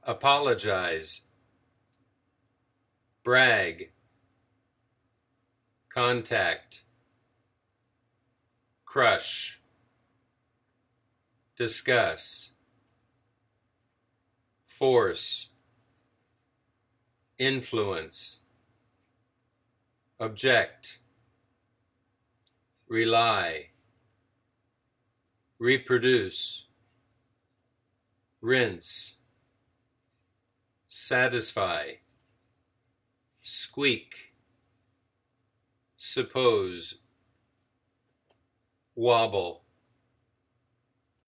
apologize, brag, contact, crush, discuss, force, influence, object, rely, reproduce, rinse, satisfy, squeak, suppose, wobble,